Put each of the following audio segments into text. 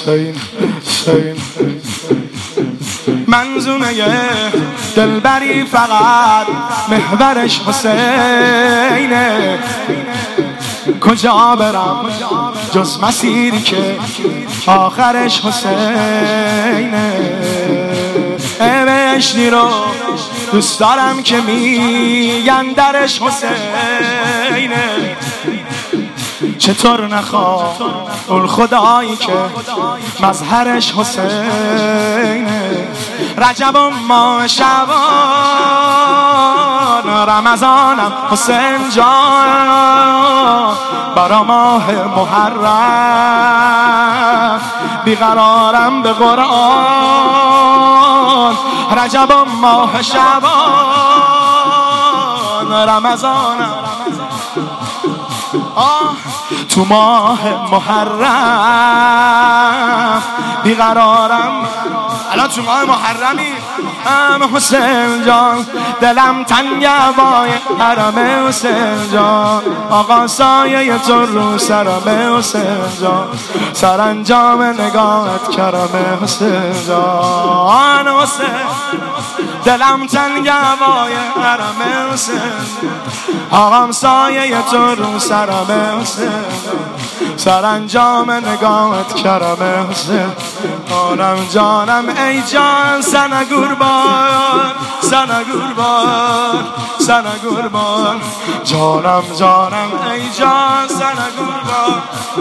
منظومه دلبری فقط محورش حسینه. کجا برم جز مسیری که آخرش حسینه. بهشتی رو دوست دارم که میگن درش حسینه. چطور نخواه اون خدایی که مظهرش حسینه. رجب و ماه شعبان رمضانم حسین جان. برا ماه محرم بیقرارم به قرآن. رجب و ماه شعبان رمضانم تو ماه محرم بیقرارم. الان تو ماه محرمی حسین جان. دلم تنگ هوای حرم حسین جان. آقا سایه تو رو سرم حسین جان. سرانجام نگاهت کرم حسین جان. حسین دلم تنگ هوای حرم حسین. آقا سایه تو رو سرم حسین. سرانجام نگاهت کرم حسین. جانم جانم ای جان سنه قربان. سنه قربان سنه قربان. جانم جانم ای جان سنه قربان.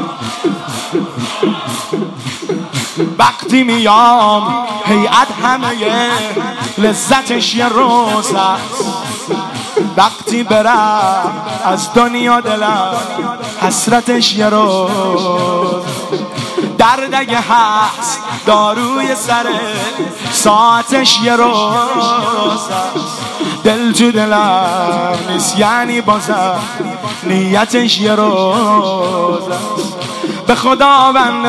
وقتی میام هیئت همه لذتش یه روز است. وقتی برم از دنیا دلم حسرتش یه روز. دردگه هست داروی سر ساعتش یه روز است. دل تو دلم نیست یعنی بازم نیتش یه روز است. به خداوند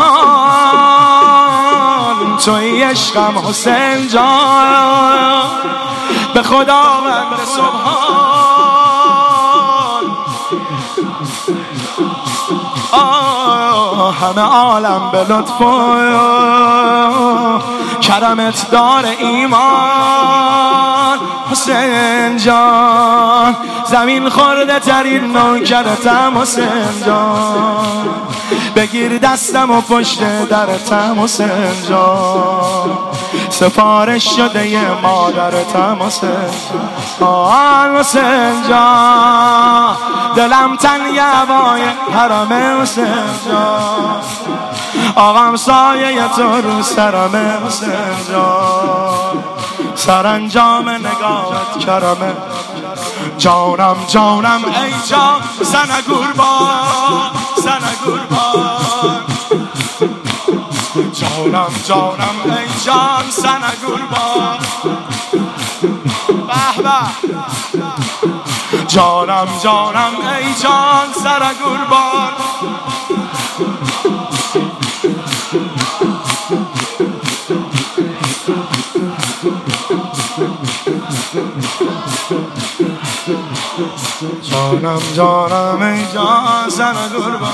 سبحان توی عشقم حسین جان. به خداوند سبحان همه عالم به لطف کرمت دار ایمان. حسین جان زمین خورده ترین نوکرتم حسین جان. بگیر دستم و پشت درتم حسین جان. سفارش شده ی مادرتم حسین جان. حسین جان دلم تنگ هوای حرم حسین جان. آقام سایه تو رو سرم حسین جان. سرانجام نگاهت کرمه. جانم جانم ای جان سنه قربان. سنه قربان. جانم جانم ای جان سنه قربان. به به. جانم جانم ای جان سنه قربان. جانم جانم ای جان سنه قربان.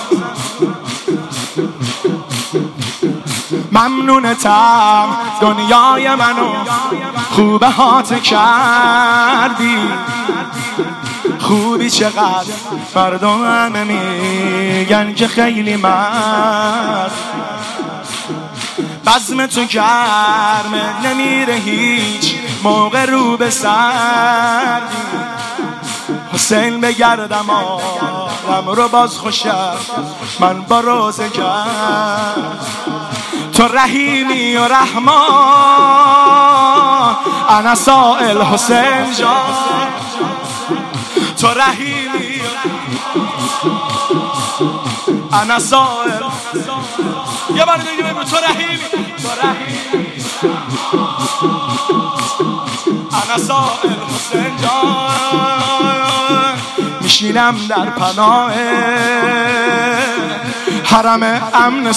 ممنونتم دنیای منو خوبه هات کردی. خوبی چقدر مردم همه میگن که خیلی مرد. بزم تو گرمه نمیره هیچ موقع رو به سردی. حسین بگردم آدم رو باز خوشم من با روزه کرد. تو رحیمی و رحمان انا سائل حسین جان. تو رحیمی انا سائل. یه بار دیگه بگو تو رحیمی. تو رحیمی انا سائل حسین جان. میشینم در پناه حرم امن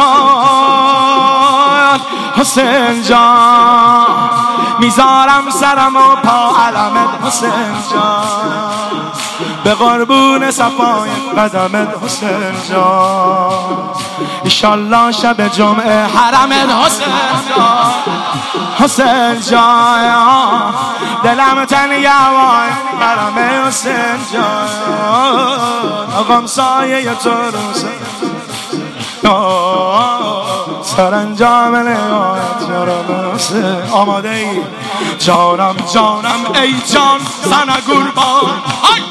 سلطان حسین جان. میذارم سرم و پا علمت حسین جان. به قربون صفای قدمت حسین جان. ایشالله شب جمعه حرم حسین جان، حسین جان دلم تنگه وای حرم حسین جان، آقام سایه تو روزه سرانجام نگاهت یارم حسین. آماده ای جانم جانم ای جان زن قربان.